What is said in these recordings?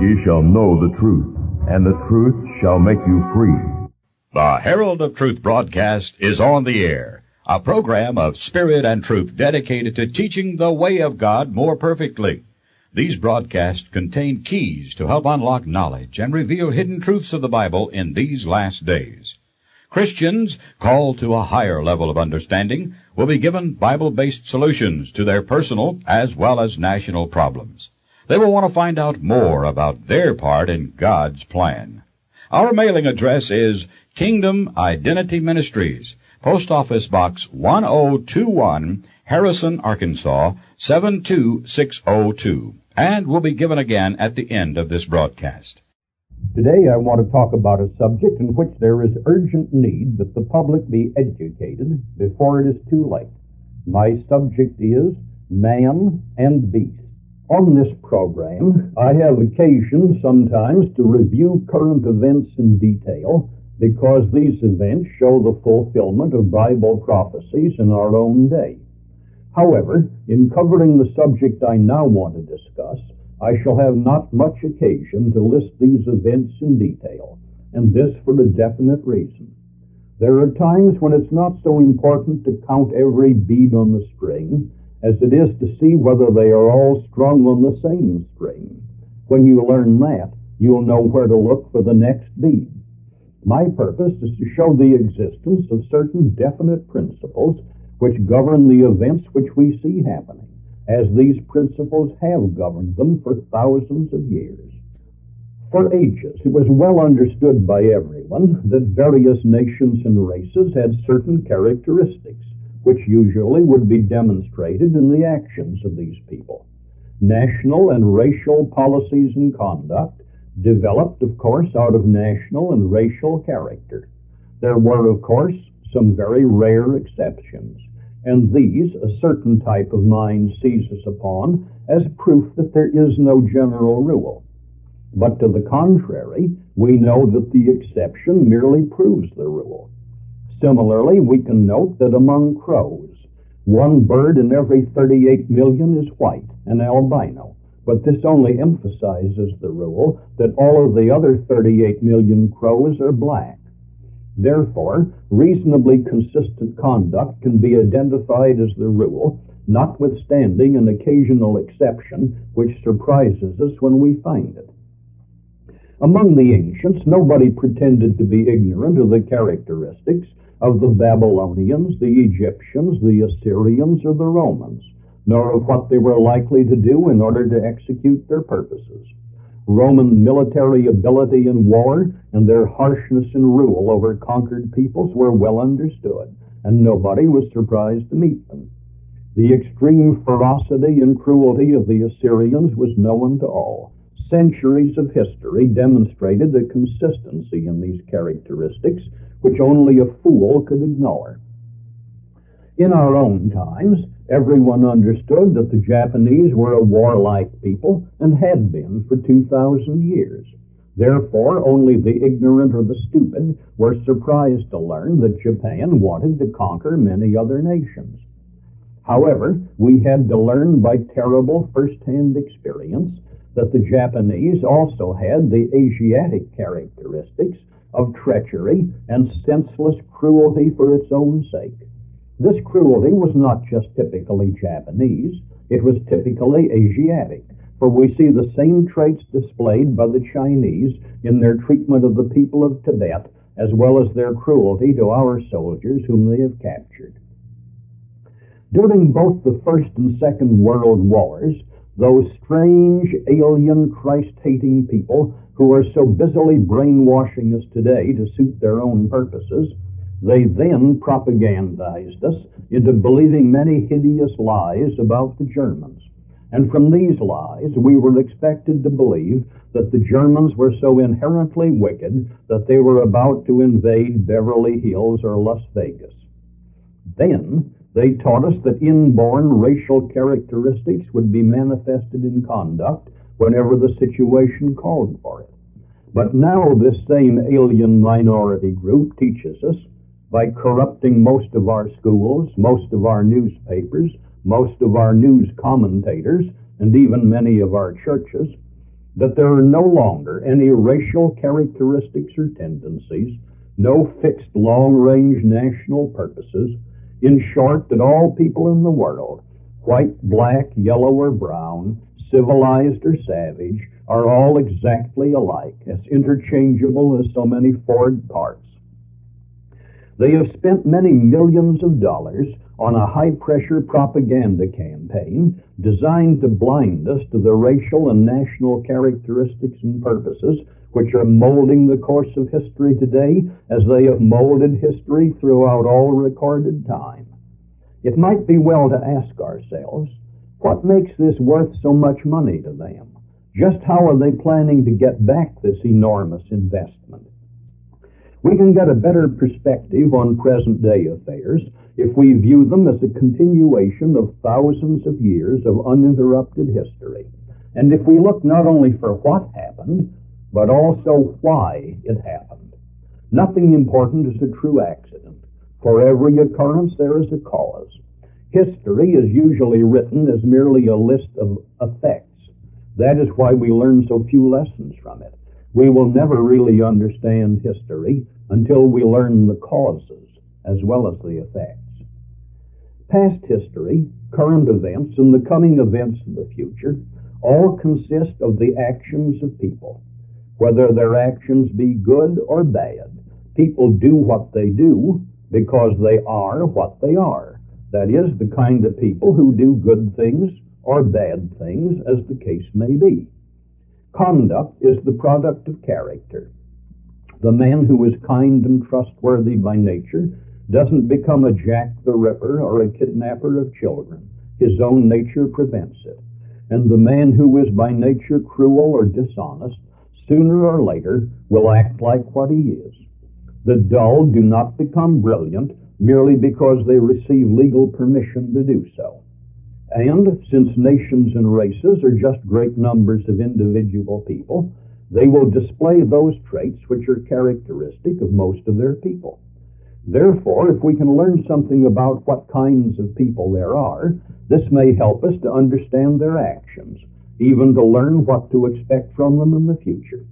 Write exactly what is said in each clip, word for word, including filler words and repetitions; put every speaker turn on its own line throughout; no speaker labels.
Ye shall know the truth, and the truth shall make you free.
The Herald of Truth broadcast is on the air, a program of spirit and truth dedicated to teaching the way of God more perfectly. These broadcasts contain keys to help unlock knowledge and reveal hidden truths of the Bible in these last days. Christians called to a higher level of understanding will be given Bible-based solutions to their personal as well as national problems. They will want to find out more about their part in God's plan. Our mailing address is Kingdom Identity Ministries, Post Office Box one oh two one, Harrison, Arkansas, seven two six oh two, and will be given again at the end of this broadcast.
Today I want to talk about a subject in which there is urgent need that the public be educated before it is too late. My subject is man and beast. On this program, I have occasion sometimes to review current events in detail because these events show the fulfillment of Bible prophecies in our own day. However, in covering the subject I now want to discuss, I shall have not much occasion to list these events in detail, and this for a definite reason. There are times when it's not so important to count every bead on the string as it is to see whether they are all strung on the same string. When you learn that, you'll know where to look for the next bead. My purpose is to show the existence of certain definite principles which govern the events which we see happening, as these principles have governed them for thousands of years. For ages, it was well understood by everyone that various nations and races had certain characteristics, which usually would be demonstrated in the actions of these people. National and racial policies and conduct developed, of course, out of national and racial character. There were, of course, some very rare exceptions, and these a certain type of mind seizes upon as proof that there is no general rule. But to the contrary, we know that the exception merely proves the rule. Similarly, we can note that among crows, one bird in every thirty-eight million is white, an albino, but this only emphasizes the rule that all of the other thirty-eight million crows are black. Therefore, reasonably consistent conduct can be identified as the rule, notwithstanding an occasional exception which surprises us when we find it. Among the ancients, nobody pretended to be ignorant of the characteristics of the Babylonians, the Egyptians, the Assyrians, or the Romans, nor of what they were likely to do in order to execute their purposes. Roman military ability in war and their harshness in rule over conquered peoples were well understood, and nobody was surprised to meet them. The extreme ferocity and cruelty of the Assyrians was known to all. Centuries of history demonstrated the consistency in these characteristics, which only a fool could ignore. In our own times, everyone understood that the Japanese were a warlike people and had been for two thousand years. Therefore, only the ignorant or the stupid were surprised to learn that Japan wanted to conquer many other nations. However, we had to learn by terrible first-hand experience that the Japanese also had the Asiatic characteristics of treachery and senseless cruelty for its own sake. This cruelty was not just typically Japanese, it was typically Asiatic, for we see the same traits displayed by the Chinese in their treatment of the people of Tibet, as well as their cruelty to our soldiers whom they have captured. During both the First and Second World Wars, those strange, alien, Christ-hating people who are so busily brainwashing us today to suit their own purposes, they then propagandized us into believing many hideous lies about the Germans. And from these lies, we were expected to believe that the Germans were so inherently wicked that they were about to invade Beverly Hills or Las Vegas. Then, they taught us that inborn racial characteristics would be manifested in conduct whenever the situation called for it. But now this same alien minority group teaches us, by corrupting most of our schools, most of our newspapers, most of our news commentators, and even many of our churches, that there are no longer any racial characteristics or tendencies, no fixed long-range national purposes. In short, that all people in the world, white, black, yellow, or brown, civilized or savage, are all exactly alike, as interchangeable as so many Ford parts. They have spent many millions of dollars on a high-pressure propaganda campaign designed to blind us to the racial and national characteristics and purposes which are molding the course of history today, as they have molded history throughout all recorded time. It might be well to ask ourselves, what makes this worth so much money to them? Just how are they planning to get back this enormous investment? We can get a better perspective on present-day affairs if we view them as a continuation of thousands of years of uninterrupted history, and if we look not only for what happened, but also why it happened. Nothing important is a true accident. For every occurrence there is a cause. History is usually written as merely a list of effects. That is why we learn so few lessons from it. We will never really understand history until we learn the causes as well as the effects. Past history, current events, and the coming events of the future all consist of the actions of people. Whether their actions be good or bad, people do what they do because they are what they are. That is, the kind of people who do good things or bad things, as the case may be. Conduct is the product of character. The man who is kind and trustworthy by nature doesn't become a Jack the Ripper or a kidnapper of children. His own nature prevents it. And the man who is by nature cruel or dishonest, sooner or later will act like what he is. The dull do not become brilliant merely because they receive legal permission to do so. And since nations and races are just great numbers of individual people, they will display those traits which are characteristic of most of their people. Therefore, if we can learn something about what kinds of people there are, this may help us to understand their actions, even to learn what to expect from them in the future.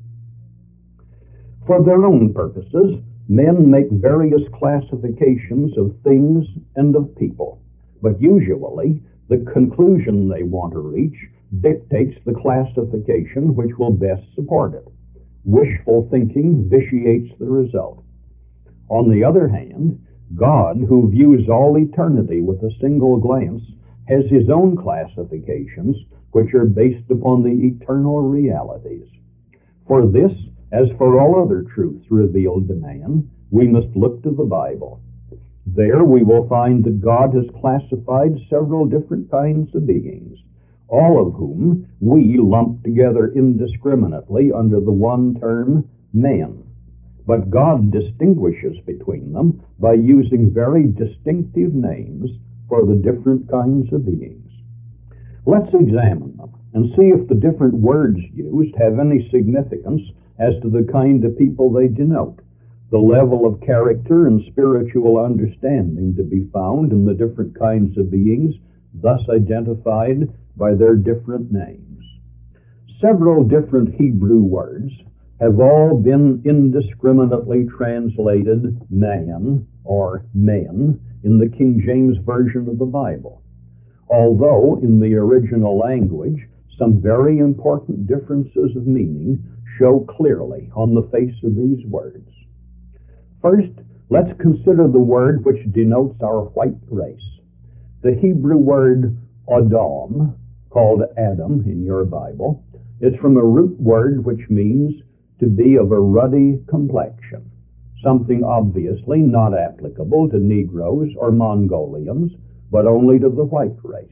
For their own purposes, men make various classifications of things and of people, but usually the conclusion they want to reach dictates the classification which will best support it. Wishful thinking vitiates the result. On the other hand, God, who views all eternity with a single glance, has his own classifications which are based upon the eternal realities. For this, as for all other truths revealed to man, we must look to the Bible. There we will find that God has classified several different kinds of beings, all of whom we lump together indiscriminately under the one term, men. But God distinguishes between them by using very distinctive names for the different kinds of beings. Let's examine them and see if the different words used have any significance as to the kind of people they denote, the level of character and spiritual understanding to be found in the different kinds of beings, thus identified by their different names. Several different Hebrew words have all been indiscriminately translated man or men in the King James Version of the Bible, although in the original language some very important differences of meaning show clearly on the face of these words. First, let's consider the word which denotes our white race. The Hebrew word Adam, called Adam in your Bible, is from a root word which means to be of a ruddy complexion, something obviously not applicable to Negroes or Mongolians, but only to the white race.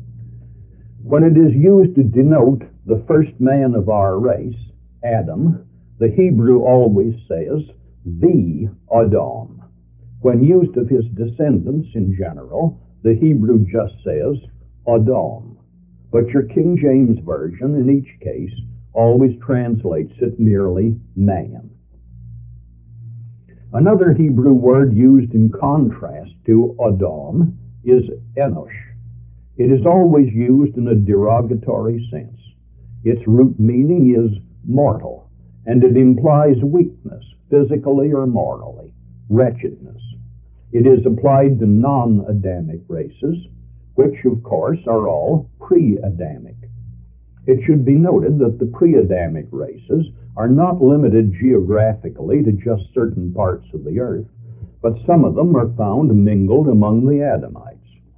When it is used to denote the first man of our race, Adam, the Hebrew always says, the Adam. When used of his descendants in general, the Hebrew just says, Adam. But your King James Version, in each case, always translates it merely man. Another Hebrew word used in contrast to Adam is Enosh. It is always used in a derogatory sense. Its root meaning is mortal, and it implies weakness, physically or morally, wretchedness. It is applied to non-Adamic races, which of course are all pre-Adamic. It should be noted that the pre-Adamic races are not limited geographically to just certain parts of the earth, but some of them are found mingled among the Adamites.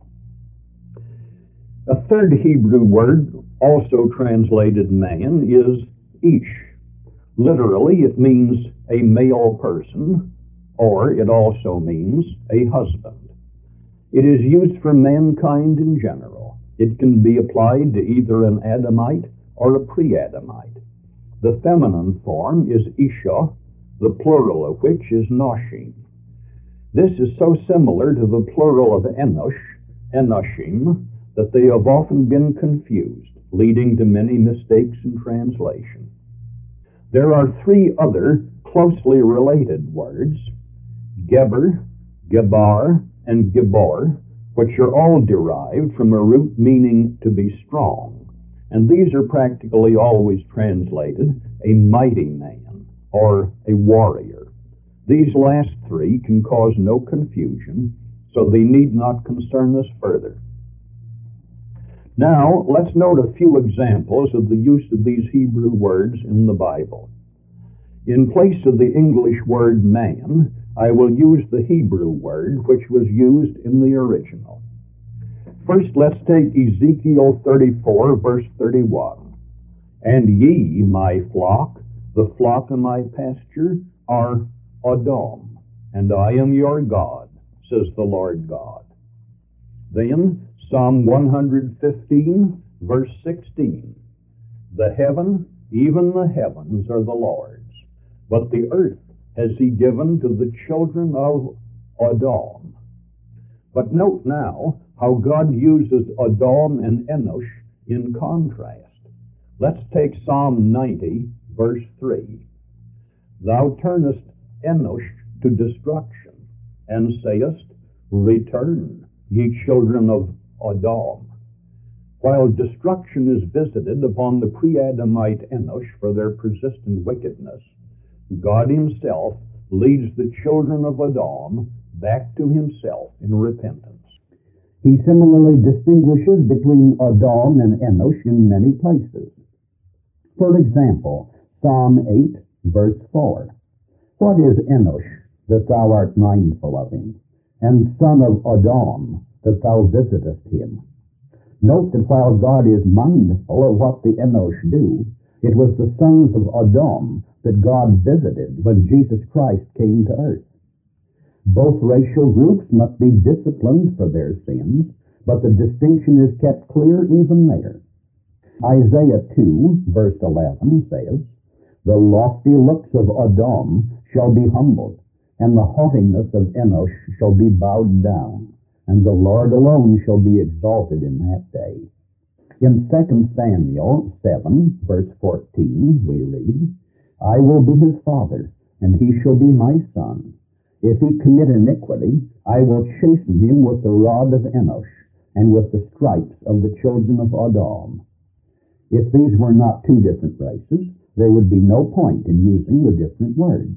A third Hebrew word, also translated man, is ish. Literally, it means a male person, or it also means a husband. It is used for mankind in general. It can be applied to either an Adamite or a pre-Adamite. The feminine form is Isha, the plural of which is Noshim. This is so similar to the plural of Enosh, Enoshim, that they have often been confused, leading to many mistakes in translation. There are three other closely related words, Geber, Gebar, and Gibor, which are all derived from a root meaning to be strong, and these are practically always translated a mighty man or a warrior. These last three can cause no confusion, so they need not concern us further. Now, let's note a few examples of the use of these Hebrew words in the Bible. In place of the English word man, I will use the Hebrew word which was used in the original. First, let's take Ezekiel thirty-four, verse thirty-one. And ye, my flock, the flock of my pasture, are Edom, and I am your God, says the Lord God. Then, Psalm one fifteen, verse sixteen. The heaven, even the heavens, are the Lord's, but the earth has he given to the children of Edom. But note now how God uses Edom and Enosh in contrast. Let's take Psalm ninety, verse three. Thou turnest Enosh to destruction, and sayest, Return, ye children of Edom. While destruction is visited upon the pre-Adamite Enosh for their persistent wickedness, God himself leads the children of Edom back to himself in repentance.
He similarly distinguishes between Edom and Enosh in many places. For example, Psalm eight, verse four. What is Enosh, that thou art mindful of him, and son of Edom, that thou visitest him? Note that while God is mindful of what the Enosh do, it was the sons of Edom that God visited when Jesus Christ came to earth. Both racial groups must be disciplined for their sins, but the distinction is kept clear even there. Isaiah two, verse eleven says, The lofty looks of Edom shall be humbled, and the haughtiness of Enosh shall be bowed down, and the Lord alone shall be exalted in that day. In Second Samuel seven, verse fourteen, we read, I will be his father, and he shall be my son. If he commit iniquity, I will chasten him with the rod of Enosh, and with the stripes of the children of Edom. If these were not two different races, there would be no point in using the different words.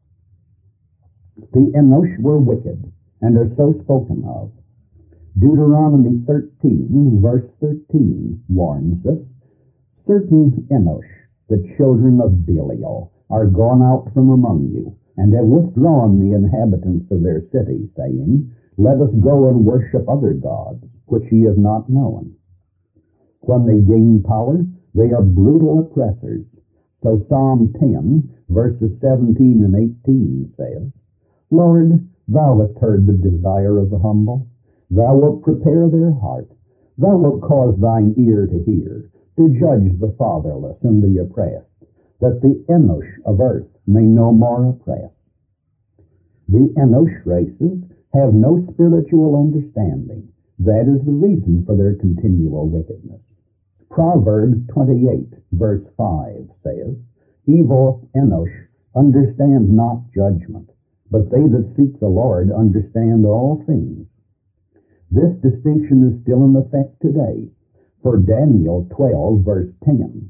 The Enosh were wicked, and are so spoken of. Deuteronomy thirteen, verse thirteen, warns us, Certain Enosh, the children of Belial, are gone out from among you, and have withdrawn the inhabitants of their city, saying, Let us go and worship other gods, which ye have not known. When they gain power, they are brutal oppressors. So Psalm ten, verses seventeen and eighteen says, Lord, thou hast heard the desire of the humble. Thou wilt prepare their heart. Thou wilt cause thine ear to hear, to judge the fatherless and the oppressed, that the Enosh of earth may no more oppress. The Enosh races have no spiritual understanding. That is the reason for their continual wickedness. Proverbs twenty-eight, verse five says, Evil Enosh understand not judgment, but they that seek the Lord understand all things. This distinction is still in effect today, for Daniel twelve, verse ten,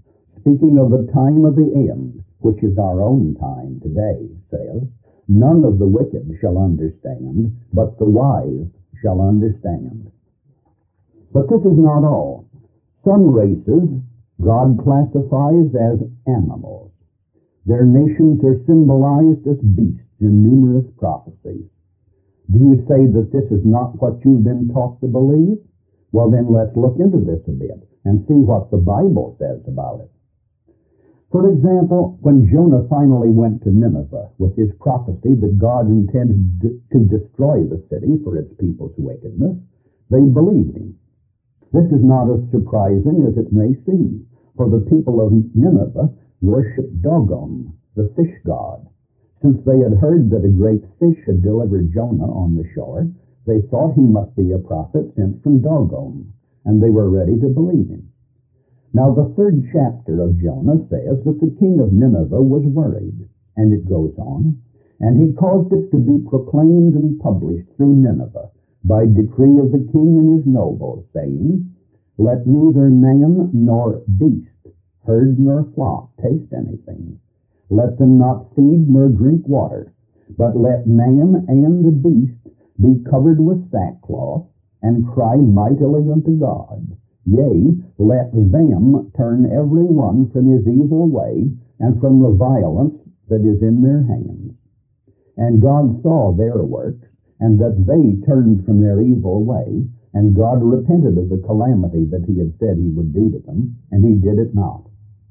speaking of the time of the end, which is our own time today, says, "None of the wicked shall understand, but the wise shall understand." But this is not all. Some races God classifies as animals. Their nations are symbolized as beasts in numerous prophecies. Do you say that this is not what you've been taught to believe? Well, then let's look into this a bit and see what the Bible says about it. For example, when Jonah finally went to Nineveh with his prophecy that God intended to destroy the city for its people's wickedness, they believed him. This is not as surprising as it may seem, for the people of Nineveh worshipped Dagon, the fish god. Since they had heard that a great fish had delivered Jonah on the shore, they thought he must be a prophet sent from Dagon, and they were ready to believe him. Now the third chapter of Jonah says that the king of Nineveh was worried, and it goes on, "And he caused it to be proclaimed and published through Nineveh by decree of the king and his nobles, saying, Let neither man nor beast, herd nor flock taste anything. Let them not feed nor drink water, but let man and beast be covered with sackcloth, and cry mightily unto God. Yea, let them turn every one from his evil way, and from the violence that is in their hands. And God saw their works, and that they turned from their evil way, and God repented of the calamity that he had said he would do to them, and he did it not."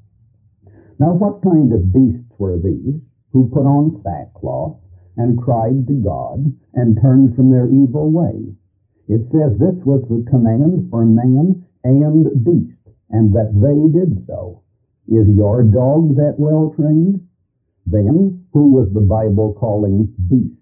Now what kind of beasts were these, who put on sackcloth, and cried to God, and turned from their evil way? It says this was the command for man and beast, and that they did so. Is your dog that well trained? Then, who was the Bible calling beast?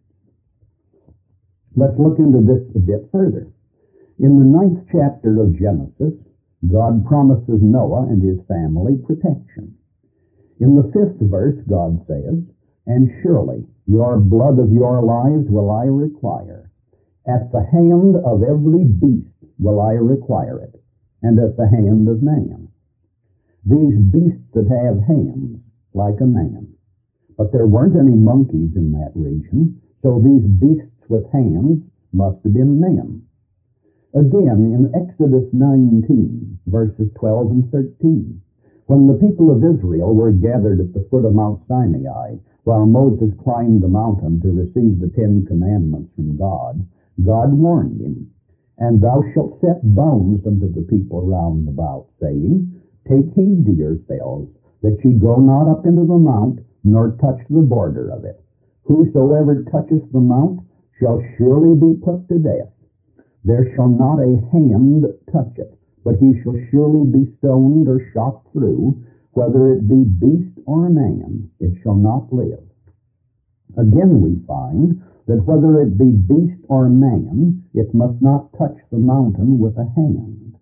Let's look into this a bit further. In the ninth chapter of Genesis, God promises Noah and his family protection. In the fifth verse, God says, "And surely your blood of your lives will I require. At the hand of every beast will I require it, and at the hand of man." These beasts that have hands, like a man. But there weren't any monkeys in that region, so these beasts with hands must have been men. Again, in Exodus nineteen, verses twelve and thirteen, when the people of Israel were gathered at the foot of Mount Sinai, while Moses climbed the mountain to receive the Ten Commandments from God, God warned him, "And thou shalt set bounds unto the people round about, saying, Take heed to yourselves, that ye go not up into the mount, nor touch the border of it. Whosoever toucheth the mount shall surely be put to death. There shall not a hand touch it, but he shall surely be stoned or shot through, whether it be beast or man, it shall not live." Again we find that whether it be beast or man, it must not touch the mountain with a hand.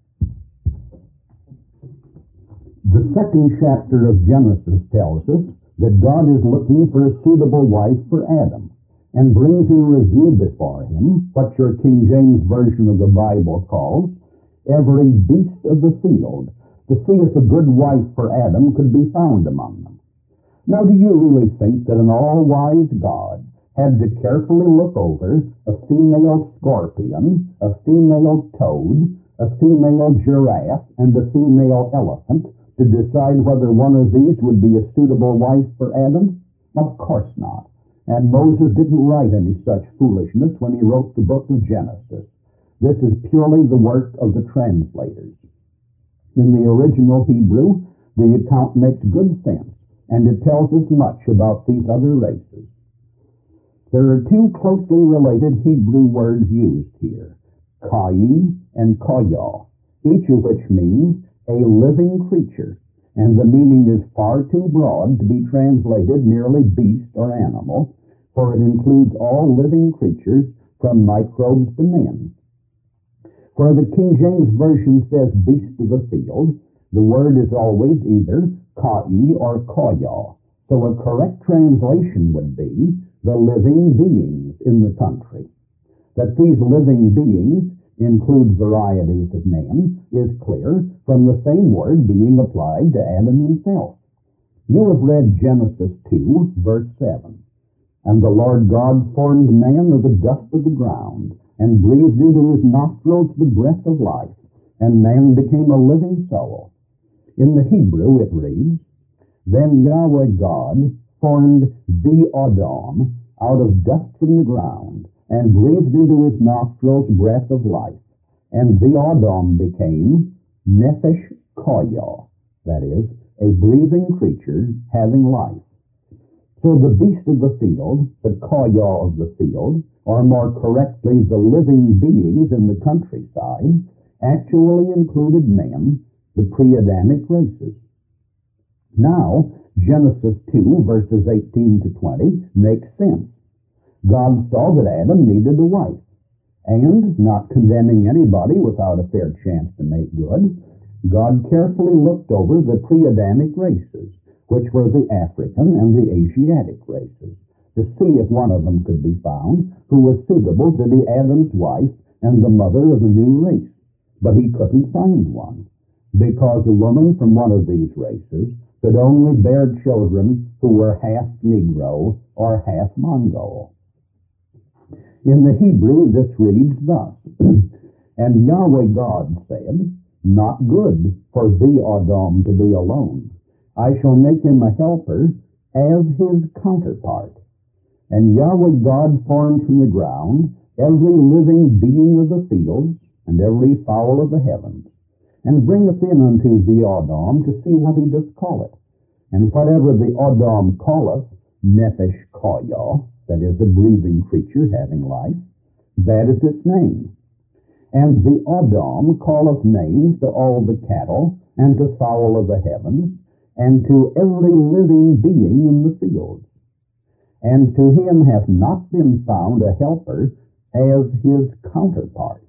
The second chapter of Genesis tells us that God is looking for a suitable wife for Adam, and brings in review before him what your King James Version of the Bible calls every beast of the field, to see if a good wife for Adam could be found among them. Now, do you really think that an all-wise God had to carefully look over a female scorpion, a female toad, a female giraffe, and a female elephant to decide whether one of these would be a suitable wife for Adam? Of course not. And Moses didn't write any such foolishness when he wrote the book of Genesis. This is purely the work of the translators. In the original Hebrew, the account makes good sense, and it tells us much about these other races. There are two closely related Hebrew words used here, kai and koyah, each of which means a living creature, and the meaning is far too broad to be translated merely beast or animal, for it includes all living creatures from microbes to men. Where the King James Version says beast of the field, the word is always either kai or koyah, so a correct translation would be the living beings in the country. That these living beings include varieties of men is clear from the same word being applied to Adam himself. You have read Genesis two, verse seven. And the Lord God formed man of the dust of the ground, and breathed into his nostrils the breath of life, and man became a living soul. In the Hebrew it reads, Then Yahweh God formed the Adam out of dust from the ground, and breathed into his nostrils breath of life. And the Adam became Nephesh Koyah, that is, a breathing creature having life. So the beast of the field, the Koyah of the field, or more correctly the living beings in the countryside, actually included men, the pre-Adamic races. Now, Genesis two, verses eighteen to twenty, makes sense. God saw that Adam needed a wife, and, not condemning anybody without a fair chance to make good, God carefully looked over the pre-Adamic races, which were the African and the Asiatic races, to see if one of them could be found who was suitable to be Adam's wife and the mother of a new race. But he couldn't find one, because a woman from one of these races could only bear children who were half Negro or half Mongol. In the Hebrew, this reads thus, And Yahweh God said, Not good for thee, Adam, to be alone. I shall make him a helper as his counterpart. And Yahweh God formed from the ground every living being of the fields, and every fowl of the heavens, and bringeth in unto the Adam to see what he doth call it. And whatever the Adam calleth, Nephesh Koyah, that is a breathing creature having life, that is its name. And the Adam calleth names to all the cattle, and to fowl of the heavens, and to every living being in the fields. And to him hath not been found a helper as his counterpart.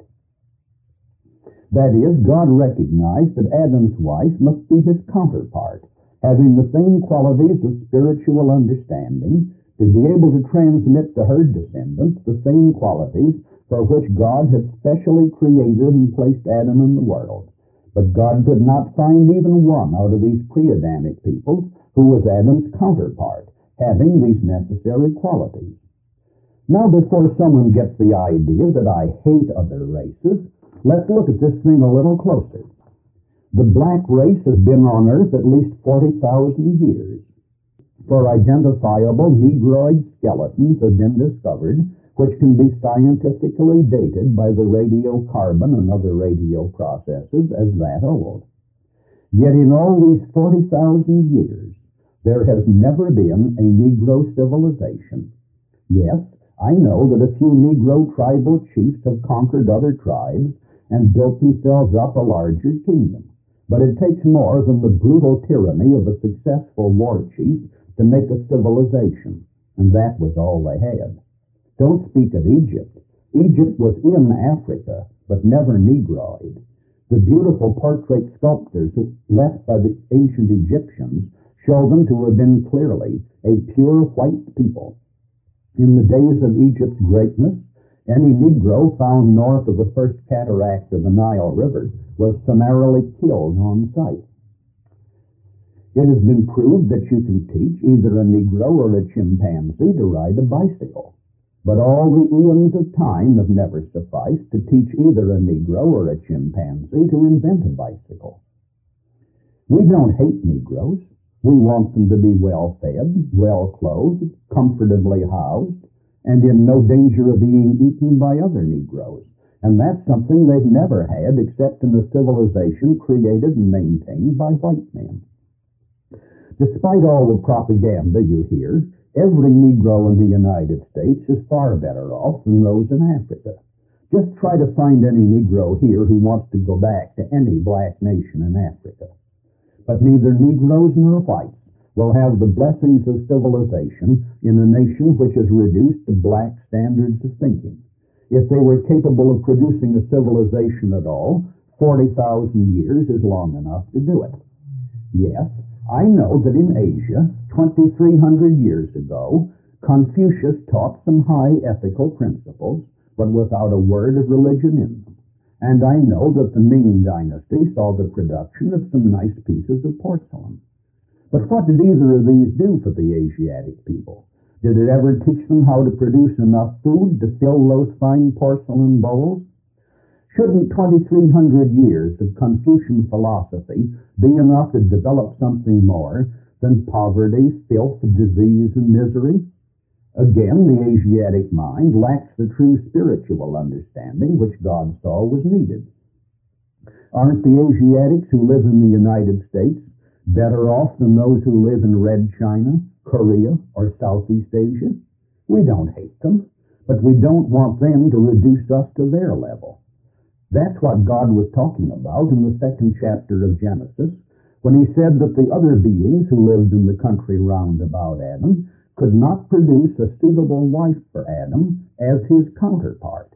That is, God recognized that Adam's wife must be his counterpart, having the same qualities of spiritual understanding, to be able to transmit to her descendants the same qualities for which God had specially created and placed Adam in the world. But God could not find even one out of these pre-Adamic peoples who was Adam's counterpart, having these necessary qualities. Now, before someone gets the idea that I hate other races, let's look at this thing a little closer. The black race has been on Earth at least forty thousand years. For identifiable negroid skeletons have been discovered, which can be scientifically dated by the radiocarbon and other radio processes as that old. Yet in all these forty thousand years, there has never been a Negro civilization. Yes, I know that a few Negro tribal chiefs have conquered other tribes and built themselves up a larger kingdom. But it takes more than the brutal tyranny of a successful war chief to make a civilization, and that was all they had. Don't speak of Egypt. Egypt was in Africa, but never Negroid. The beautiful portrait sculptures left by the ancient Egyptians show them to have been clearly a pure white people. In the days of Egypt's greatness, any Negro found north of the first cataract of the Nile River was summarily killed on sight. It has been proved that you can teach either a Negro or a chimpanzee to ride a bicycle. But all the eons of time have never sufficed to teach either a Negro or a chimpanzee to invent a bicycle. We don't hate Negroes. We want them to be well-fed, well-clothed, comfortably housed, and in no danger of being eaten by other Negroes. And that's something they've never had except in a civilization created and maintained by white men. Despite all the propaganda you hear, every Negro in the United States is far better off than those in Africa. Just try to find any Negro here who wants to go back to any black nation in Africa. But neither Negroes nor whites will have the blessings of civilization in a nation which is reduced to black standards of thinking. If they were capable of producing a civilization at all, forty thousand years is long enough to do it. Yes, I know that in Asia, twenty-three hundred years ago, Confucius taught some high ethical principles, but without a word of religion in them. And I know that the Ming Dynasty saw the production of some nice pieces of porcelain. But what did either of these do for the Asiatic people? Did it ever teach them how to produce enough food to fill those fine porcelain bowls? Shouldn't twenty-three hundred years of Confucian philosophy be enough to develop something more than poverty, filth, disease, and misery? Again, the Asiatic mind lacks the true spiritual understanding which God saw was needed. Aren't the Asiatics who live in the United States better off than those who live in Red China, Korea, or Southeast Asia? We don't hate them, but we don't want them to reduce us to their level. That's what God was talking about in the second chapter of Genesis, when he said that the other beings who lived in the country round about Adam could not produce a suitable wife for Adam as his counterpart.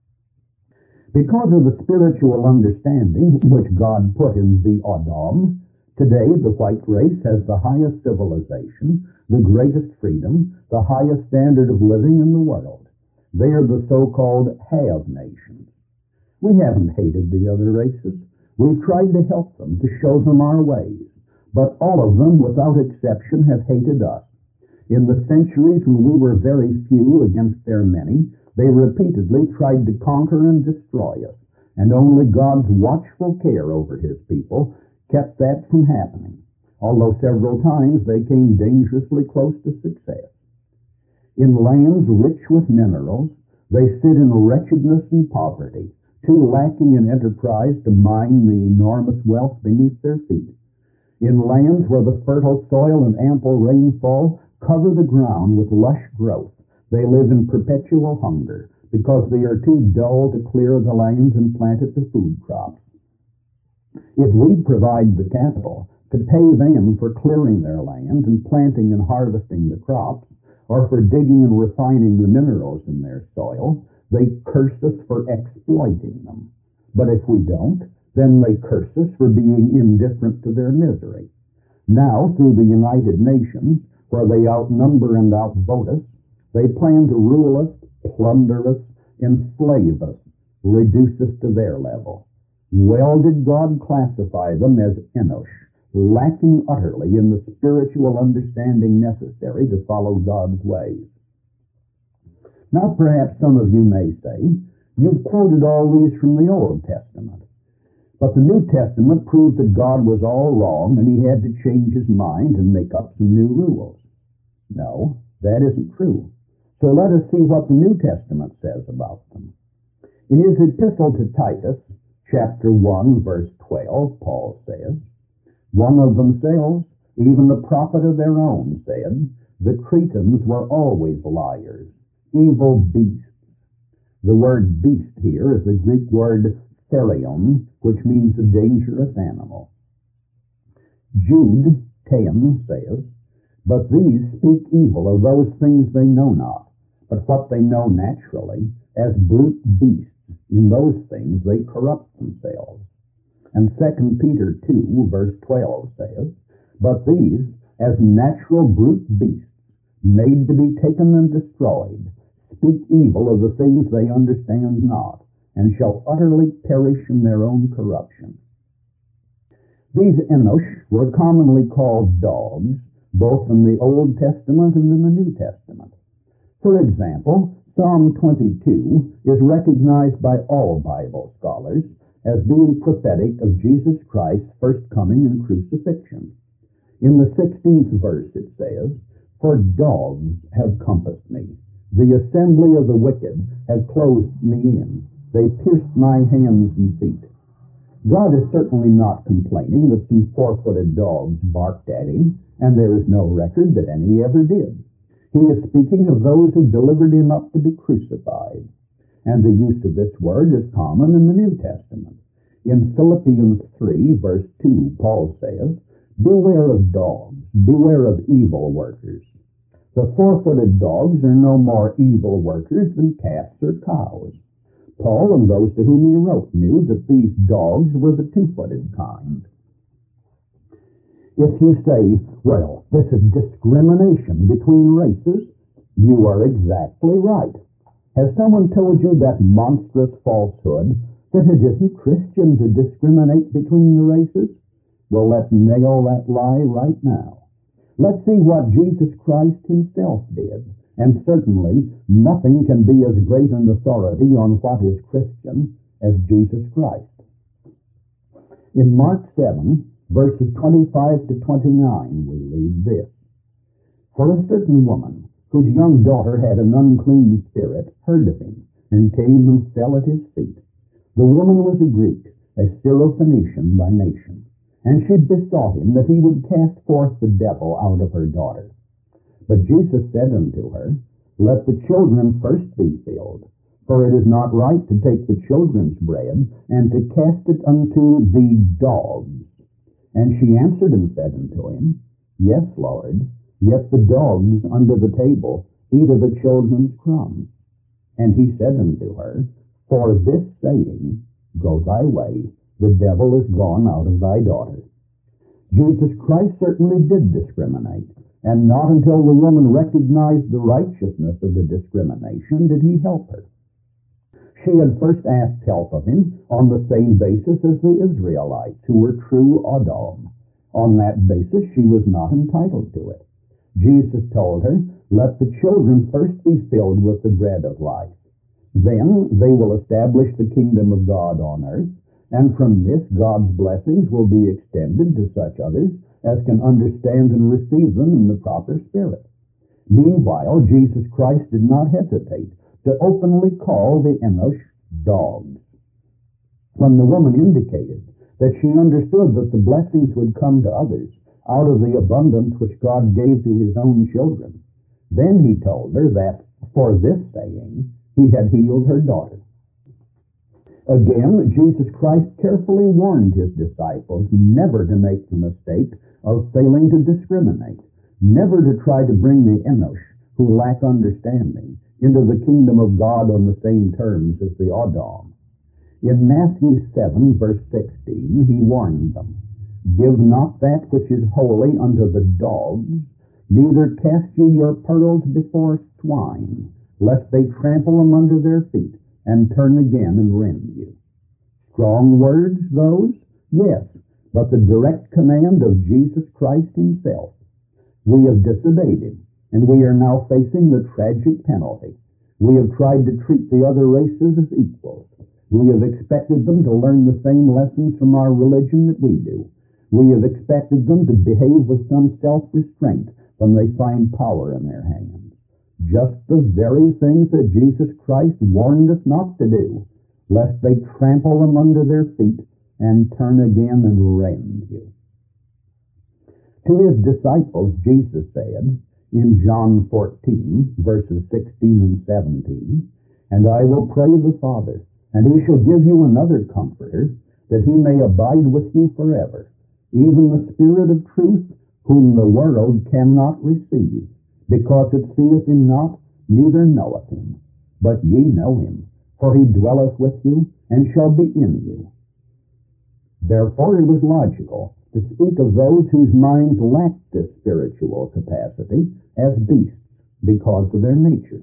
Because of the spiritual understanding which God put in the Adam, today the white race has the highest civilization, the greatest freedom, the highest standard of living in the world. They are the so-called have nations. We haven't hated the other races. We've tried to help them, to show them our ways. But all of them, without exception, have hated us. In the centuries when we were very few against their many, they repeatedly tried to conquer and destroy us, and only God's watchful care over his people kept that from happening, although several times they came dangerously close to success. In lands rich with minerals, they sit in wretchedness and poverty, too lacking in enterprise to mine the enormous wealth beneath their feet. In lands where the fertile soil and ample rainfall cover the ground with lush growth, they live in perpetual hunger because they are too dull to clear the lands and plant it to food crops. If we provide the capital to pay them for clearing their land and planting and harvesting the crops, or for digging and refining the minerals in their soil, they curse us for exploiting them. But if we don't, then they curse us for being indifferent to their misery. Now, through the United Nations, where they outnumber and outvote us, they plan to rule us, plunder us, enslave us, reduce us to their level. Well did God classify them as Enosh, lacking utterly in the spiritual understanding necessary to follow God's ways. Now perhaps some of you may say, you've quoted all these from the Old Testament. But the New Testament proved that God was all wrong and he had to change his mind and make up some new rules. No, that isn't true. So let us see what the New Testament says about them. In his epistle to Titus, chapter one, verse twelve, Paul says, "One of themselves, even a prophet of their own, said, the Cretans were always liars, evil beasts." The word beast here is the Greek word therion, which means a dangerous animal. Jude ten says, "But these speak evil of those things they know not, but what they know naturally, as brute beasts, in those things they corrupt themselves." And Second Peter two, verse twelve says, "But these, as natural brute beasts, made to be taken and destroyed, speak evil of the things they understand not, and shall utterly perish in their own corruption." These Enosh were commonly called dogs, both in the Old Testament and in the New Testament. For example, Psalm twenty-two is recognized by all Bible scholars as being prophetic of Jesus Christ's first coming and crucifixion. In the sixteenth verse it says, "For dogs have compassed me. The assembly of the wicked have closed me in. They pierced my hands and feet." God is certainly not complaining that some four-footed dogs barked at him, and there is no record that any ever did. He is speaking of those who delivered him up to be crucified. And the use of this word is common in the New Testament. In Philippians three, verse two, Paul says, "Beware of dogs, beware of evil workers." The four-footed dogs are no more evil workers than cats or cows. Paul and those to whom he wrote knew that these dogs were the two-footed kind. If you say, "Well, this is discrimination between races," you are exactly right. Has someone told you that monstrous falsehood But it isn't Christian to discriminate between the races. Well, let's nail that lie right now. Let's see what Jesus Christ himself did. And certainly nothing can be as great an authority on what is Christian as Jesus Christ. In Mark seven, verses twenty-five to twenty-nine, we read this. For a certain woman, whose young daughter had an unclean spirit, heard of him, and came and fell at his feet. The woman was a Greek, a Syrophoenician by nation, and she besought him that he would cast forth the devil out of her daughter. But Jesus said unto her, Let the children first be filled, for it is not right to take the children's bread, and to cast it unto the dogs. And she answered and said unto him, Yes, Lord, yet the dogs under the table eat of the children's crumbs. And he said unto her, For this saying, Go thy way, the devil is gone out of thy daughter. Jesus Christ certainly did discriminate, and not until the woman recognized the righteousness of the discrimination did he help her. She had first asked help of him on the same basis as the Israelites, who were true Adam. On that basis, she was not entitled to it. Jesus told her, Let the children first be filled with the bread of life. Then they will establish the kingdom of God on earth, and from this God's blessings will be extended to such others as can understand and receive them in the proper spirit. Meanwhile, Jesus Christ did not hesitate to openly call the Enosh dogs. When the woman indicated that she understood that the blessings would come to others out of the abundance which God gave to his own children, then he told her that, for this saying, he had healed her daughter. Again, Jesus Christ carefully warned his disciples never to make the mistake of failing to discriminate, never to try to bring the Enosh, who lack understanding, into the kingdom of God on the same terms as the Adam. In Matthew seven, verse sixteen, he warned them, Give not that which is holy unto the dogs, neither cast ye your pearls before swine, lest they trample them under their feet, and turn again and rend you. Strong words, those? Yes, but the direct command of Jesus Christ himself. We have disobeyed him, and we are now facing the tragic penalty. We have tried to treat the other races as equals. We have expected them to learn the same lessons from our religion that we do. We have expected them to behave with some self-restraint when they find power in their hands. Just the very things that Jesus Christ warned us not to do, lest they trample them under their feet and turn again and rend you. To his disciples, Jesus said in John fourteen, verses sixteen and seventeen, And I will pray the Father, and he shall give you another Comforter, that he may abide with you forever, even the Spirit of truth, whom the world cannot receive, because it seeth him not, neither knoweth him. But ye know him, for he dwelleth with you, and shall be in you. Therefore it was logical to speak of those whose minds lacked this spiritual capacity as beasts because of their nature.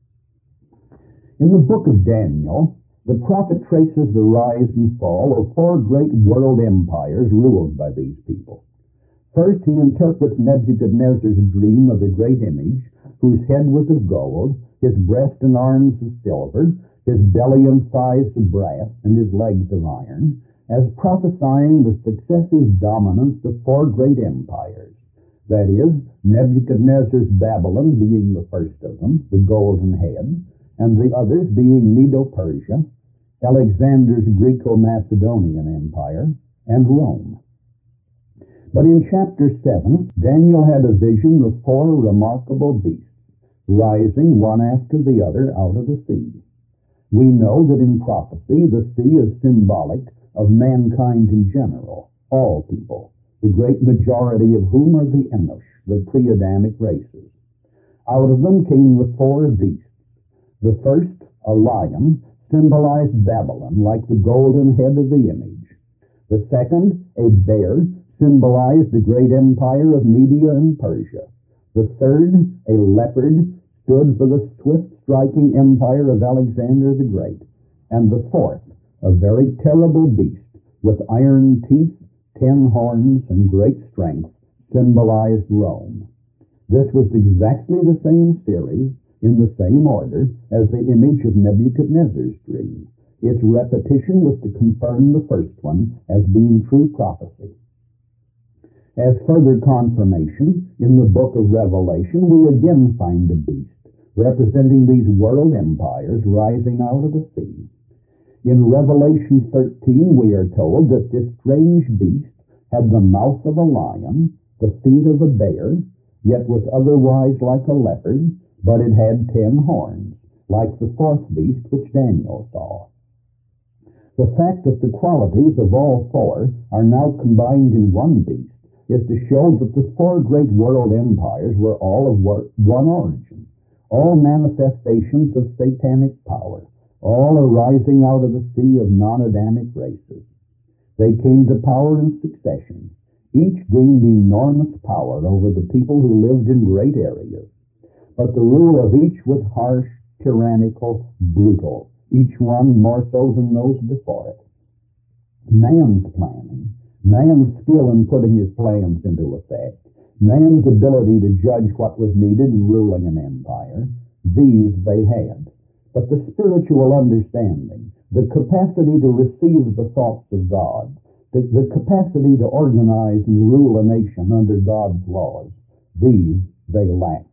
In the book of Daniel, the prophet traces the rise and fall of four great world empires ruled by these people. First, he interprets Nebuchadnezzar's dream of the great image, whose head was of gold, his breast and arms of silver, his belly and thighs of brass, and his legs of iron, as prophesying the successive dominance of four great empires. That is, Nebuchadnezzar's Babylon being the first of them, the golden head, and the others being Medo-Persia, Alexander's Greco-Macedonian Empire, and Rome. But in chapter seven, Daniel had a vision of four remarkable beasts, rising one after the other out of the sea. We know that in prophecy the sea is symbolic of mankind in general, all people, the great majority of whom are the Enosh, the pre-Adamic races. Out of them came the four beasts. The first, a lion, symbolized Babylon, like the golden head of the image. The second, a bear, symbolized the great empire of Media and Persia. The third, a leopard, stood for the swift striking empire of Alexander the Great. And the fourth, a very terrible beast with iron teeth, ten horns, and great strength, symbolized Rome. This was exactly the same series, in the same order, as the image of Nebuchadnezzar's dream. Its repetition was to confirm the first one as being true prophecy. As further confirmation, in the book of Revelation, we again find a beast, representing these world empires rising out of the sea. In Revelation thirteen, we are told that this strange beast had the mouth of a lion, the feet of a bear, yet was otherwise like a leopard, but it had ten horns, like the fourth beast which Daniel saw. The fact that the qualities of all four are now combined in one beast is to show that the four great world empires were all of one origin, all manifestations of satanic power, all arising out of the sea of non-Adamic races. They came to power in succession. Each gained enormous power over the people who lived in great areas. But the rule of each was harsh, tyrannical, brutal, each one more so than those before it. Man's planning, man's skill in putting his plans into effect, man's ability to judge what was needed in ruling an empire, these they had. But the spiritual understanding, the capacity to receive the thoughts of God, the, the capacity to organize and rule a nation under God's laws, these they lacked.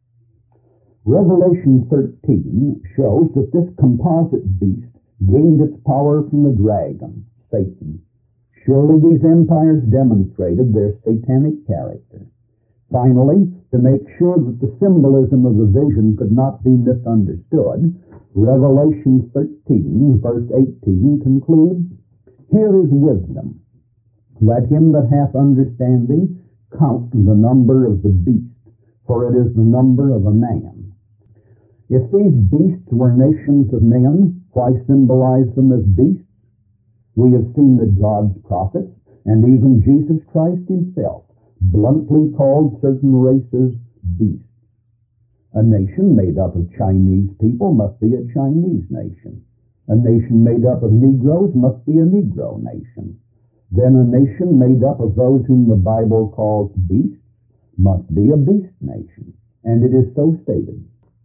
Revelation thirteen shows that this composite beast gained its power from the dragon, Satan. Surely these empires demonstrated their satanic character. Finally, to make sure that the symbolism of the vision could not be misunderstood, Revelation thirteen, verse eighteen concludes, "Here is wisdom. Let him that hath understanding count the number of the beast, for it is the number of a man." If these beasts were nations of men, why symbolize them as beasts? We have seen that God's prophets, and even Jesus Christ himself, bluntly called certain races beasts. A nation made up of Chinese people must be a Chinese nation. A nation made up of Negroes must be a Negro nation. Then a nation made up of those whom the Bible calls beasts must be a beast nation. And it is so stated.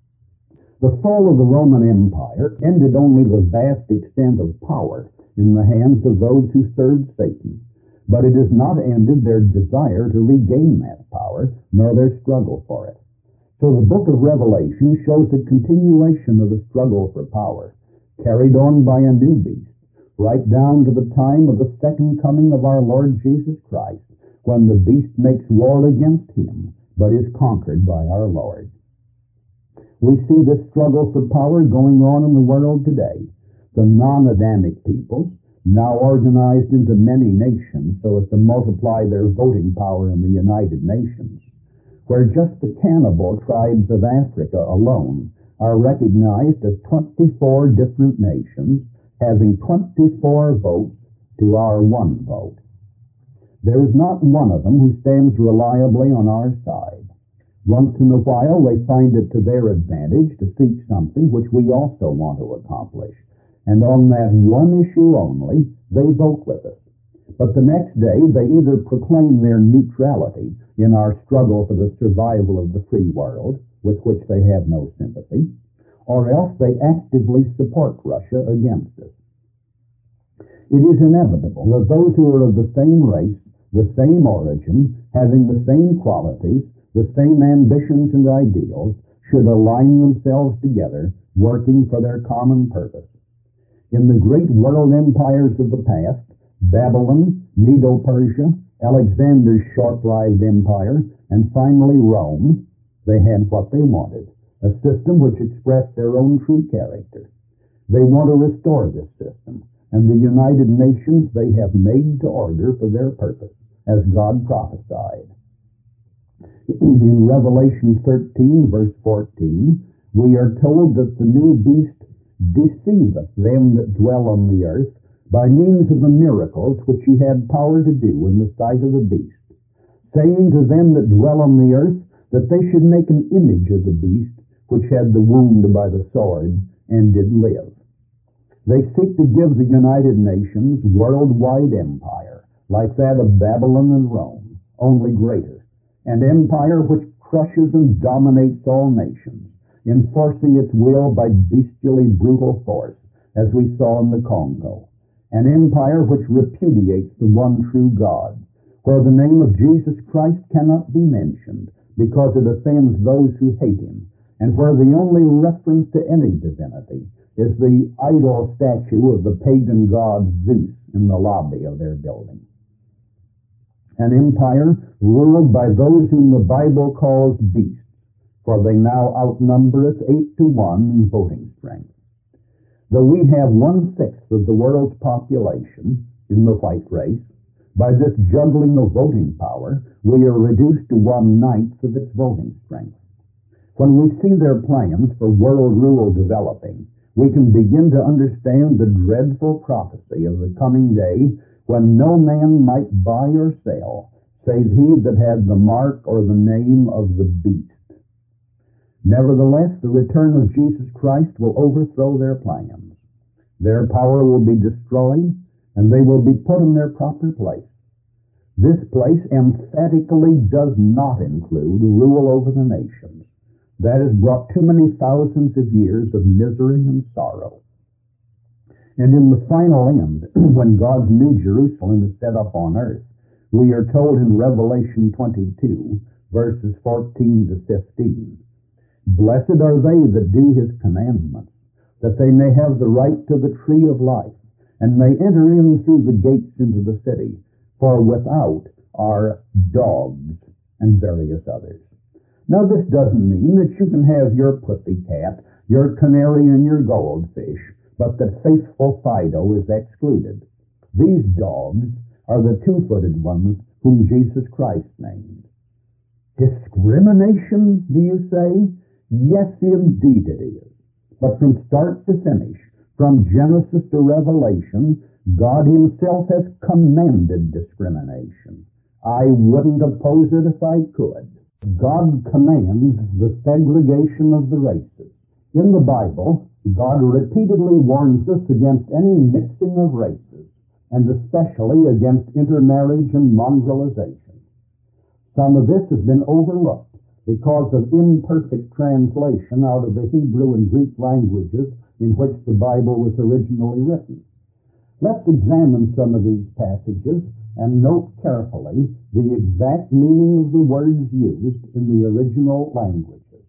The fall of the Roman Empire ended only the vast extent of power in the hands of those who served Satan, but it has not ended their desire to regain that power, nor their struggle for it. So the book of Revelation shows a continuation of the struggle for power, carried on by a new beast, right down to the time of the second coming of our Lord Jesus Christ, when the beast makes war against him, but is conquered by our Lord. We see this struggle for power going on in the world today. The non-Adamic peoples, now organized into many nations so as to multiply their voting power in the United Nations, where just the cannibal tribes of Africa alone are recognized as twenty-four different nations, having twenty-four votes to our one vote. There is not one of them who stands reliably on our side. Once in a while, they find it to their advantage to seek something which we also want to accomplish. And on that one issue only, they vote with us. But the next day, they either proclaim their neutrality in our struggle for the survival of the free world, with which they have no sympathy, or else they actively support Russia against us. It is inevitable that those who are of the same race, the same origin, having the same qualities, the same ambitions and ideals, should align themselves together, working for their common purpose. In the great world empires of the past, Babylon, Medo-Persia, Alexander's short-lived empire, and finally Rome, they had what they wanted, a system which expressed their own true character. They want to restore this system, and the United Nations they have made to order for their purpose, as God prophesied. In Revelation thirteen, verse fourteen, we are told that the new beast deceiveth them that dwell on the earth by means of the miracles which he had power to do in the sight of the beast, saying to them that dwell on the earth that they should make an image of the beast which had the wound by the sword and did live. They seek to give the United Nations worldwide empire, like that of Babylon and Rome, only greater, an empire which crushes and dominates all nations, enforcing its will by bestially brutal force, as we saw in the Congo, an empire which repudiates the one true God, where the name of Jesus Christ cannot be mentioned because it offends those who hate him, and where the only reference to any divinity is the idol statue of the pagan god Zeus in the lobby of their building. An empire ruled by those whom the Bible calls beasts, for they now outnumber us eight to one in voting strength. Though we have one-sixth of the world's population in the white race, by this juggling of voting power, we are reduced to one-ninth of its voting strength. When we see their plans for world rule developing, we can begin to understand the dreadful prophecy of the coming day when no man might buy or sell, save he that had the mark or the name of the beast. Nevertheless, the return of Jesus Christ will overthrow their plans. Their power will be destroyed, and they will be put in their proper place. This place emphatically does not include rule over the nations. That has brought too many thousands of years of misery and sorrow. And in the final end, when God's new Jerusalem is set up on earth, we are told in Revelation twenty-two, verses fourteen to fifteen, "Blessed are they that do his commandments, that they may have the right to the tree of life, and may enter in through the gates into the city, for without are dogs," and various others. Now this doesn't mean that you can have your pussycat, your canary, and your goldfish, but that faithful Fido is excluded. These dogs are the two-footed ones whom Jesus Christ named. Discrimination, do you say? Yes, indeed it is. But from start to finish, from Genesis to Revelation, God himself has commanded discrimination. I wouldn't oppose it if I could. God commands the segregation of the races. In the Bible, God repeatedly warns us against any mixing of races, and especially against intermarriage and mongrelization. Some of this has been overlooked because of imperfect translation out of the Hebrew and Greek languages in which the Bible was originally written. Let's examine some of these passages and note carefully the exact meaning of the words used in the original languages.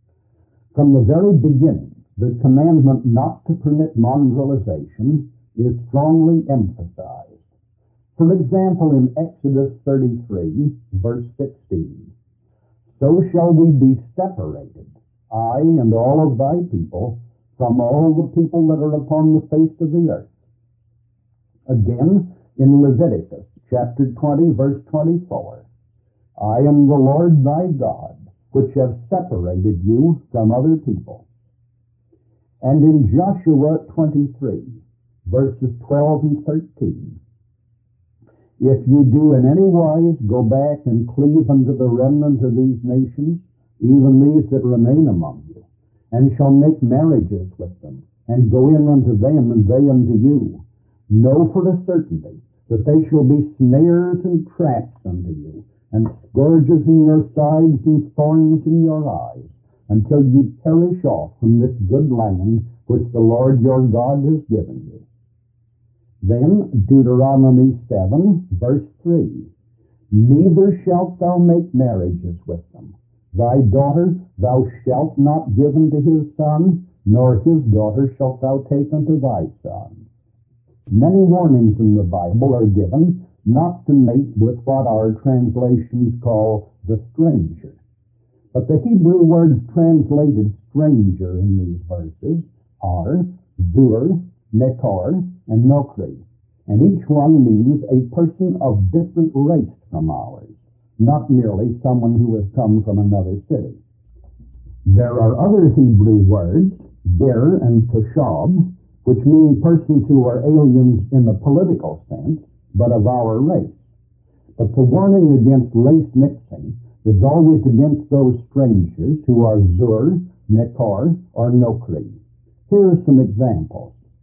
From the very beginning, the commandment not to permit mongrelization is strongly emphasized. For example, in Exodus thirty-three, verse sixteen, "So shall we be separated, I and all of thy people, from all the people that are upon the face of the earth." Again, in Leviticus chapter twenty, verse twenty-four, "I am the Lord thy God, which have separated you from other people." And in Joshua twenty-three, verses twelve and thirteen, "If ye do in any wise go back and cleave unto the remnant of these nations, even these that remain among you, and shall make marriages with them, and go in unto them, and they unto you, know for a certainty that they shall be snares and traps unto you, and scourges in your sides and thorns in your eyes, until ye perish off from this good land which the Lord your God has given you." Then Deuteronomy seven, verse three, "Neither shalt thou make marriages with them. Thy daughter thou shalt not give unto his son, nor his daughter shalt thou take unto thy son." Many warnings in the Bible are given not to mate with what our translations call the stranger. But the Hebrew words translated stranger in these verses are zur, nekor, and nokri, and each one means a person of different race from ours, not merely someone who has come from another city. There are other Hebrew words, bir and toshab, which mean persons who are aliens in the political sense, but of our race. But the warning against race mixing is always against those strangers who are zur, nekor, or nokri. Here are some examples.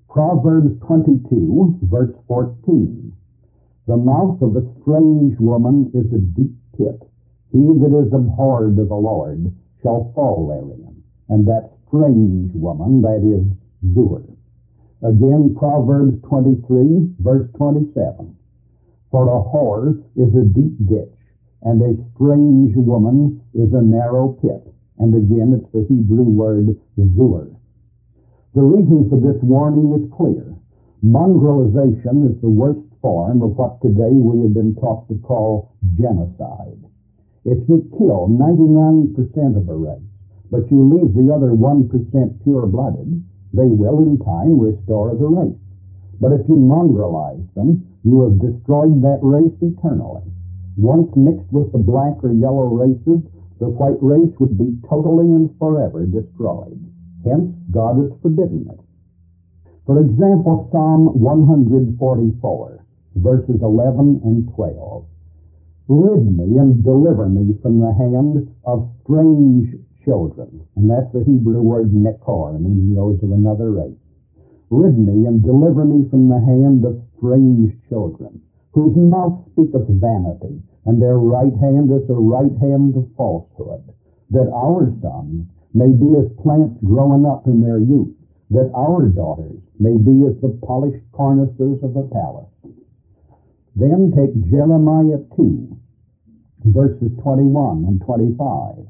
Proverbs twenty-two, verse fourteen. The mouth of a strange woman is a deep pit. He that is abhorred of the Lord shall fall therein. And that strange woman, that is Zoar. Again, Proverbs twenty-three, verse twenty-seven. For a whore is a deep ditch, and a strange woman is a narrow pit. And again, it's the Hebrew word Zoar. The reason for this warning is clear. Mongrelization is the worst form of what today we have been taught to call genocide. If you kill ninety-nine percent of a race, but you leave the other one percent pure-blooded, they will in time restore the race. But if you mongrelize them, you have destroyed that race eternally. Once mixed with the black or yellow races, the white race would be totally and forever destroyed. Hence, God has forbidden it. For example, Psalm one forty-four, verses eleven and twelve. Rid me and deliver me from the hand of strange children. And that's the Hebrew word nekor, meaning those of another race. Rid me and deliver me from the hand of strange children, whose mouth speaketh vanity, and their right hand is a right hand of falsehood, that our sons may be as plants growing up in their youth, that our daughters may be as the polished cornices of a palace. Then take Jeremiah two, verses twenty-one and twenty-five.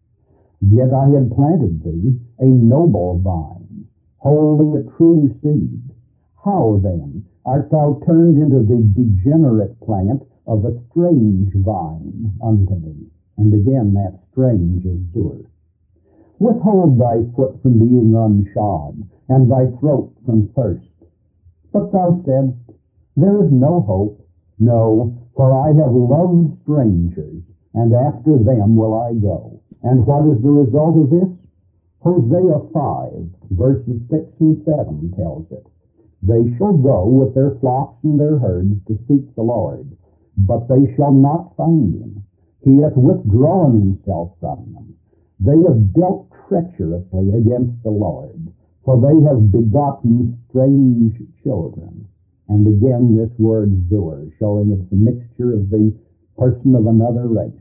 Yet I had planted thee a noble vine, wholly a true seed. How then art thou turned into the degenerate plant of a strange vine unto me? And again, that strange is Zoar. Withhold thy foot from being unshod, and thy throat from thirst. But thou saidst, there is no hope. No, for I have loved strangers, and after them will I go. And what is the result of this? Hosea five, verses six and seven tells it. They shall go with their flocks and their herds to seek the Lord, but they shall not find him. He hath withdrawn himself from them. They have dealt treacherously against the Lord, for they have begotten strange children. And again this word Zoar, showing it's a mixture of the person of another race.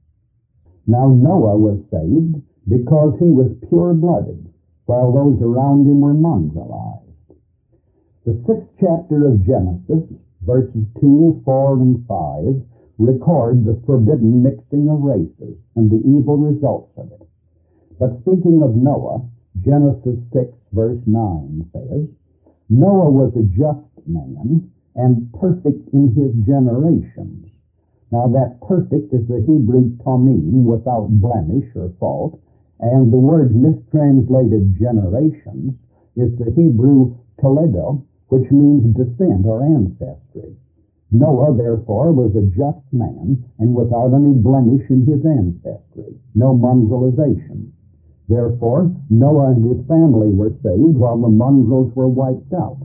Now Noah was saved because he was pure-blooded, while those around him were mongrelized. The sixth chapter of Genesis, verses two, four, and five, record the forbidden mixing of races and the evil results of it. But speaking of Noah, Genesis six, verse nine says, Noah was a just man and perfect in his generations. Now that perfect is the Hebrew tamim, without blemish or fault, and the word mistranslated generations is the Hebrew toledo, which means descent or ancestry. Noah, therefore, was a just man and without any blemish in his ancestry, no mongrelization. Therefore, Noah and his family were saved while the mongrels were wiped out.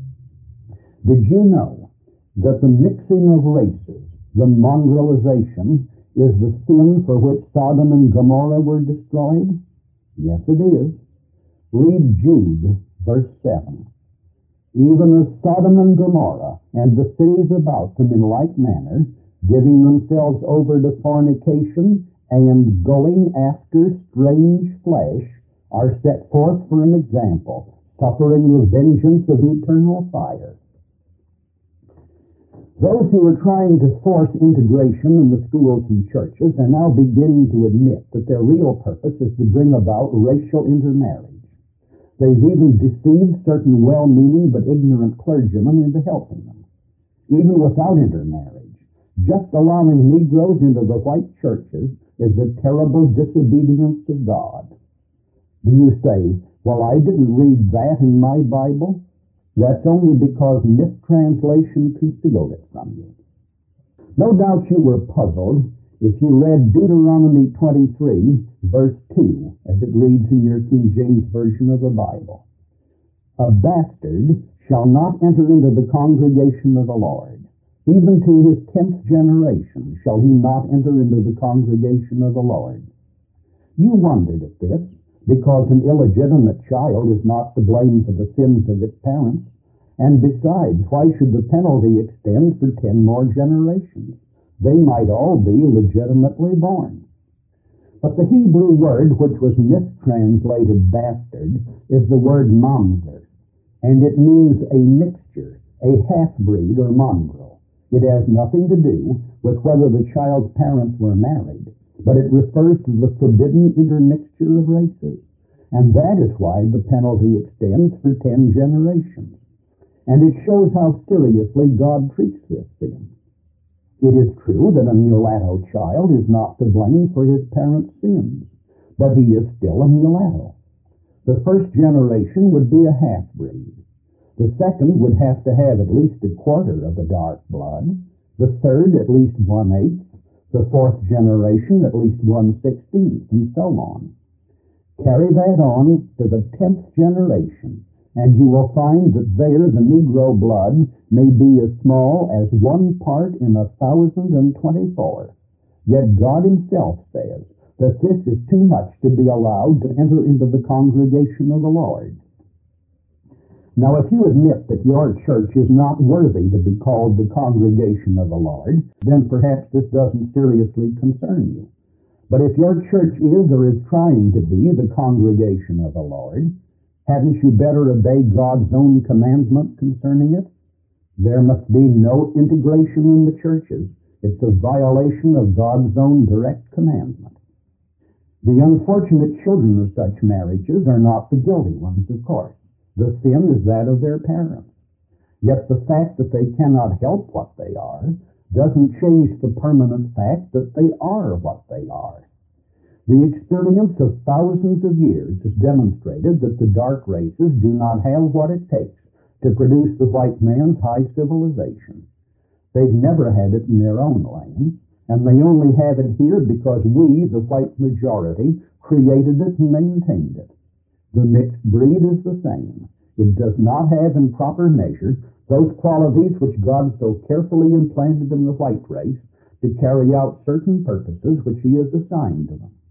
Did you know that the mixing of races, the mongrelization, is the sin for which Sodom and Gomorrah were destroyed? Yes, it is. Read Jude, verse seven. Even as Sodom and Gomorrah and the cities about them in like manner, giving themselves over to fornication and going after strange flesh, are set forth for an example, suffering the vengeance of eternal fire. Those who are trying to force integration in the schools and churches are now beginning to admit that their real purpose is to bring about racial intermarriage. They've even deceived certain well-meaning but ignorant clergymen into helping them. Even without intermarriage, just allowing Negroes into the white churches is a terrible disobedience of God. Do you say, well, I didn't read that in my Bible? That's only because mistranslation concealed it from you. No doubt you were puzzled if you read Deuteronomy twenty-three, verse two, as it reads in your King James Version of the Bible. A bastard shall not enter into the congregation of the Lord. Even to his tenth generation shall he not enter into the congregation of the Lord. You wondered at this, because an illegitimate child is not to blame for the sins of its parents. And besides, why should the penalty extend for ten more generations? They might all be legitimately born. But the Hebrew word which was mistranslated bastard is the word mamzer, and it means a mixture, a half-breed or mongrel. It has nothing to do with whether the child's parents were married, but it refers to the forbidden intermixture of races. And that is why the penalty extends for ten generations. And it shows how seriously God treats this sin. It is true that a mulatto child is not to blame for his parents' sins, but he is still a mulatto. The first generation would be a half-breed. The second would have to have at least a quarter of the dark blood. The third at least one-eighth. The fourth generation at least one-sixteenth, and so on. Carry that on to the tenth generation, and you will find that there the Negro blood may be as small as one part in a thousand and twenty-four. Yet God himself says that this is too much to be allowed to enter into the congregation of the Lord. Now, if you admit that your church is not worthy to be called the congregation of the Lord, then perhaps this doesn't seriously concern you. But if your church is or is trying to be the congregation of the Lord, hadn't you better obey God's own commandment concerning it? There must be no integration in the churches. It's a violation of God's own direct commandment. The unfortunate children of such marriages are not the guilty ones, of course. The sin is that of their parents. Yet the fact that they cannot help what they are doesn't change the permanent fact that they are what they are. The experience of thousands of years has demonstrated that the dark races do not have what it takes to produce the white man's high civilization. They've never had it in their own land, and they only have it here because we, the white majority, created it and maintained it. The mixed breed is the same. It does not have in proper measure those qualities which God so carefully implanted in the white race to carry out certain purposes which he has assigned to them.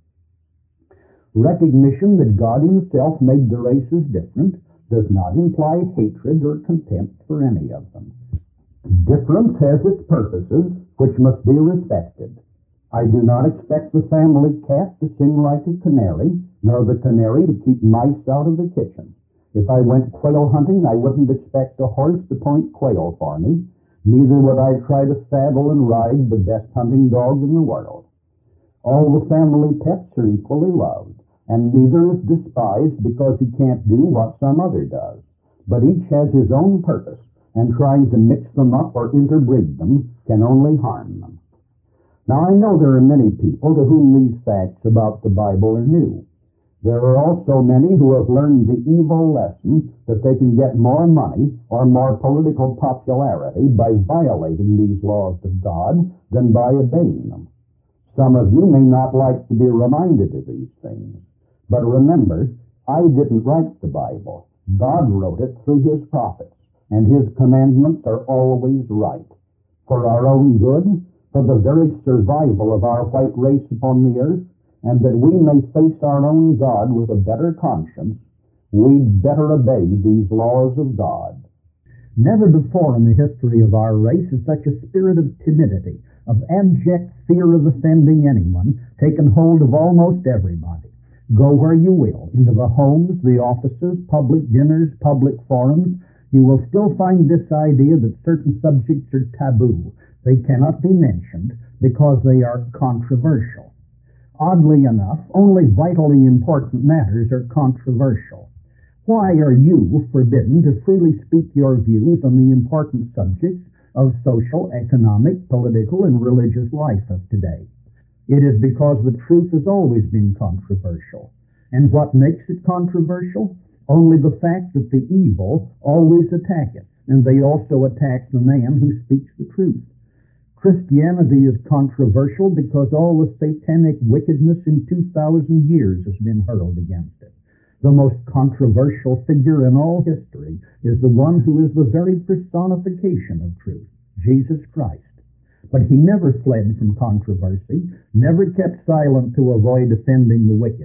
Recognition that God himself made the races different does not imply hatred or contempt for any of them. Difference has its purposes which must be respected. I do not expect the family cat to sing like a canary, nor the canary to keep mice out of the kitchen. If I went quail hunting, I wouldn't expect a horse to point quail for me. Neither would I try to saddle and ride the best hunting dog in the world. All the family pets are equally loved, and neither is despised because he can't do what some other does. But each has his own purpose, and trying to mix them up or interbreed them can only harm them. Now, I know there are many people to whom these facts about the Bible are new. There are also many who have learned the evil lesson that they can get more money or more political popularity by violating these laws of God than by obeying them. Some of you may not like to be reminded of these things, but remember, I didn't write the Bible. God wrote it through his prophets, and his commandments are always right. For our own good, for the very survival of our white race upon the earth, and that we may face our own God with a better conscience, we'd better obey these laws of God. Never before in the history of our race has such a spirit of timidity, of abject fear of offending anyone, taken hold of almost everybody. Go where you will, into the homes, the offices, public dinners, public forums, you will still find this idea that certain subjects are taboo. They cannot be mentioned because they are controversial. Oddly enough, only vitally important matters are controversial. Why are you forbidden to freely speak your views on the important subjects of social, economic, political, and religious life of today? It is because the truth has always been controversial. And what makes it controversial? Only the fact that the evil always attack it, and they also attack the man who speaks the truth. Christianity is controversial because all the satanic wickedness in two thousand years has been hurled against it. The most controversial figure in all history is the one who is the very personification of truth, Jesus Christ. But he never fled from controversy, never kept silent to avoid offending the wicked.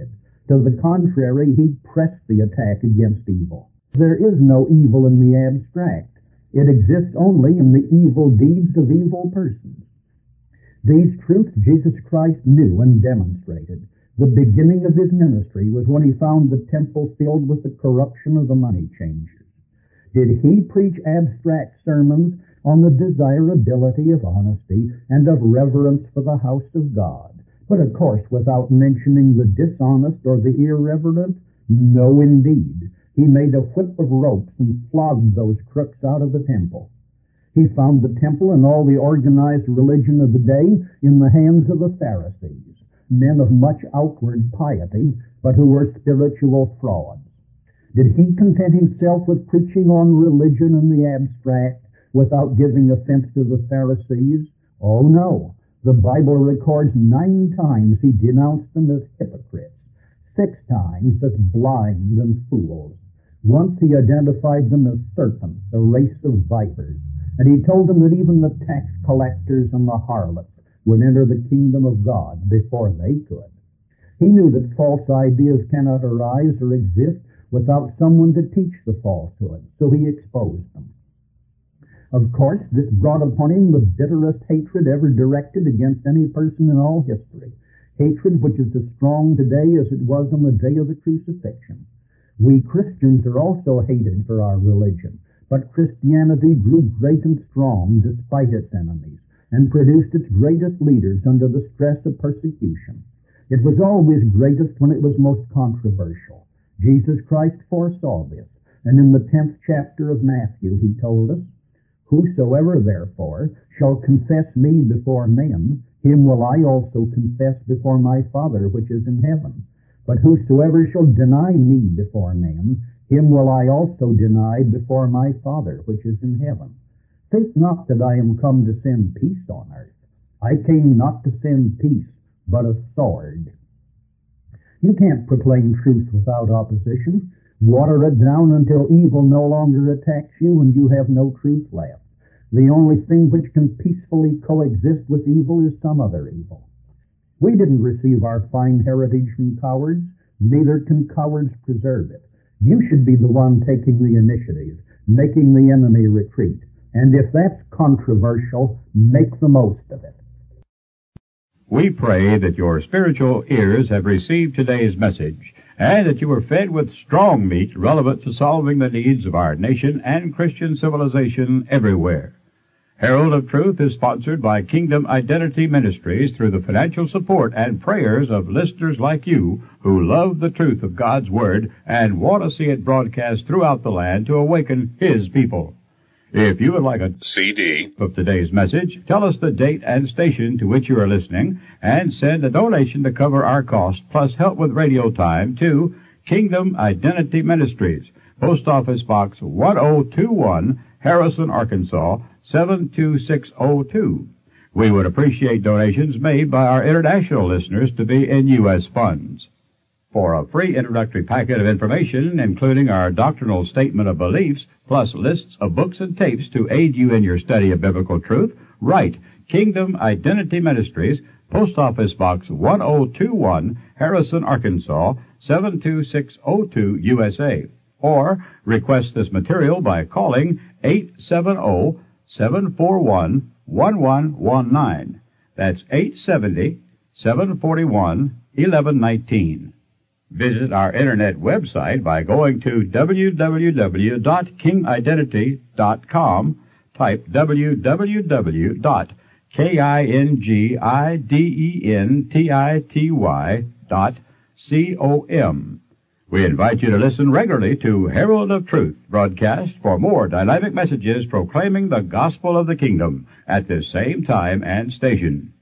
To the contrary, he pressed the attack against evil. There is no evil in the abstract. It exists only in the evil deeds of evil persons. These truths Jesus Christ knew and demonstrated. The beginning of his ministry was when he found the temple filled with the corruption of the money changers. Did he preach abstract sermons on the desirability of honesty and of reverence for the house of God? But of course, without mentioning the dishonest or the irreverent? No, indeed. He made a whip of ropes and flogged those crooks out of the temple. He found the temple and all the organized religion of the day in the hands of the Pharisees, men of much outward piety, but who were spiritual frauds. Did he content himself with preaching on religion in the abstract without giving offense to the Pharisees? Oh, no. The Bible records nine times he denounced them as hypocrites, six times as blind and fools. Once he identified them as serpents, a race of vipers, and he told them that even the tax collectors and the harlots would enter the kingdom of God before they could. He knew that false ideas cannot arise or exist without someone to teach the falsehood, so he exposed them. Of course, this brought upon him the bitterest hatred ever directed against any person in all history, hatred which is as strong today as it was on the day of the crucifixion. We Christians are also hated for our religion, but Christianity grew great and strong despite its enemies, and produced its greatest leaders under the stress of persecution. It was always greatest when it was most controversial. Jesus Christ foresaw this, and in the tenth chapter of Matthew he told us, "Whosoever therefore shall confess me before men, him will I also confess before my Father which is in heaven. But whosoever shall deny me before men, him will I also deny before my Father which is in heaven. Think not that I am come to send peace on earth. I came not to send peace, but a sword." You can't proclaim truth without opposition. Water it down until evil no longer attacks you and you have no truth left. The only thing which can peacefully coexist with evil is some other evil. We didn't receive our fine heritage from cowards, neither can cowards preserve it. You should be the one taking the initiative, making the enemy retreat. And if that's controversial, make the most of it.
We pray that your spiritual ears have received today's message, and that you were fed with strong meat relevant to solving the needs of our nation and Christian civilization everywhere. Herald of Truth is sponsored by Kingdom Identity Ministries through the financial support and prayers of listeners like you who love the truth of God's Word and want to see it broadcast throughout the land to awaken His people. If you would like a C D of today's message, tell us the date and station to which you are listening, and send a donation to cover our cost, plus help with radio time, to Kingdom Identity Ministries, Post Office Box one oh two one, Harrison, Arkansas, seven two six oh two. We would appreciate donations made by our international listeners to be in U S funds. For a free introductory packet of information, including our doctrinal statement of beliefs, plus lists of books and tapes to aid you in your study of biblical truth, write Kingdom Identity Ministries, Post Office Box one oh two one, Harrison, Arkansas, seven two six oh two, U S A. Or request this material by calling eight seven zero, seven four one, one one one nine. That's eight seven zero, seven four one, one one one nine. Visit our internet website by going to w w w dot king identity dot com. Type w w w dot king identity dot com. We invite you to listen regularly to Herald of Truth broadcast for more dynamic messages proclaiming the gospel of the kingdom at this same time and station.